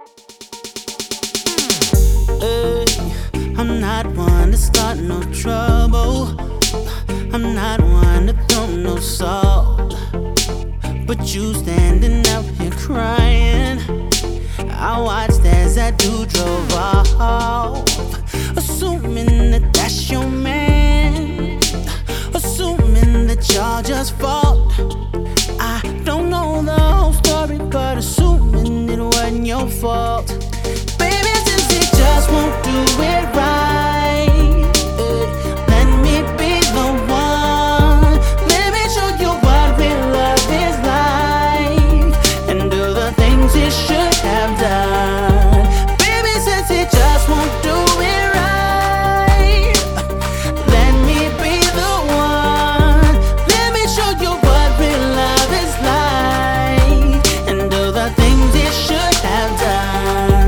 Hey, I'm not one to start no trouble. I'm not one to throw no salt. But you standing out here crying, I watched as that dude drove off, assuming that that's your man, assuming that y'all just fought. I don't know the whole story, but assuming it wasn't your fault. Baby, since he just won't do it right, let me be the one. Let me show you what real love is like, and do the things he should have done. Baby, since he just won't do it right, let me be the one. Let me show you what real love is like, and do the things he should have done.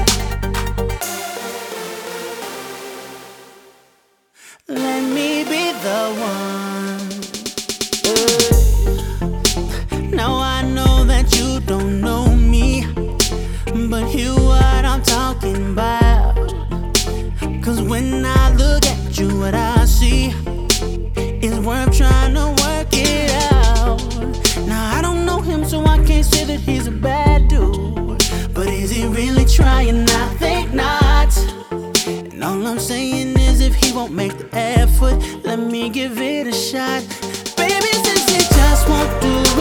Let me be the one. Now I know that you don't know me, but hear what I'm talking about. Cause when I look at you, what I see is worth trying to work it out. Now I don't know him, so I can't say that he's a bad dude, but is he really trying? I think not. And all I'm saying is, if he won't make the effort, let me give it a shot. Baby, since he just won't do